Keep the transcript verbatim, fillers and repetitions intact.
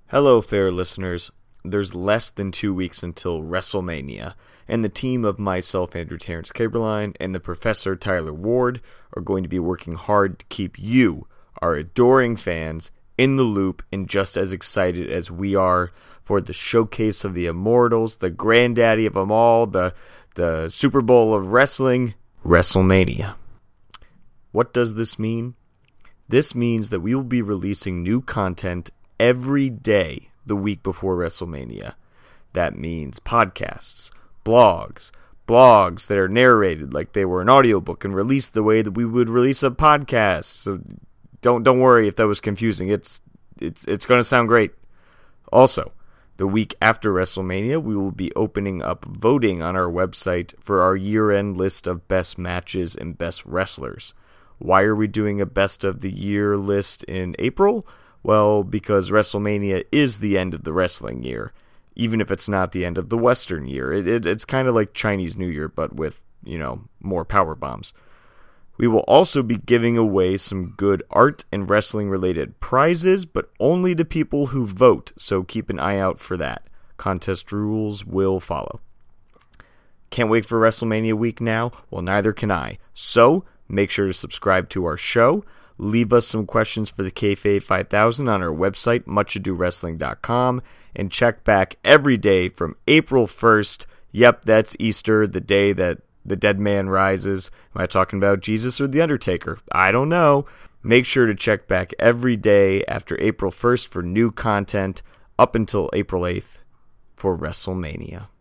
Hello, fair listeners. There's less than two weeks until WrestleMania, and the team of myself, Andrew Terrence Caberline, and the Professor Tyler Ward are going to be working hard to keep you, our adoring fans, in the loop and just as excited as we are for the showcase of the Immortals, the granddaddy of them all, the, the Super Bowl of wrestling, WrestleMania. What does this mean? This means that we will be releasing new content every day the week before WrestleMania. That means podcasts, blogs, blogs that are narrated like they were an audiobook and released the way that we would release a podcast. So don't don't worry if that was confusing. It's it's it's going to sound great. Also, the week after WrestleMania, we will be opening up voting on our website for our year-end list of best matches and best wrestlers. Why are we doing a best of the year list in April? Well, because WrestleMania is the end of the wrestling year, even if it's not the end of the Western year. It, it, it's kind of like Chinese New Year, but with, you know, more power bombs. We will also be giving away some good art and wrestling-related prizes, but only to people who vote, so keep an eye out for that. Contest rules will follow. Can't wait for WrestleMania week now? Well, neither can I. So, make sure to subscribe to our show. Leave us some questions for the Kayfabe five thousand on our website, much ado wrestling dot com, and check back every day from April first. Yep, that's Easter, the day that the dead man rises. Am I talking about Jesus or The Undertaker? I don't know. Make sure to check back every day after April first for new content up until April eighth for WrestleMania.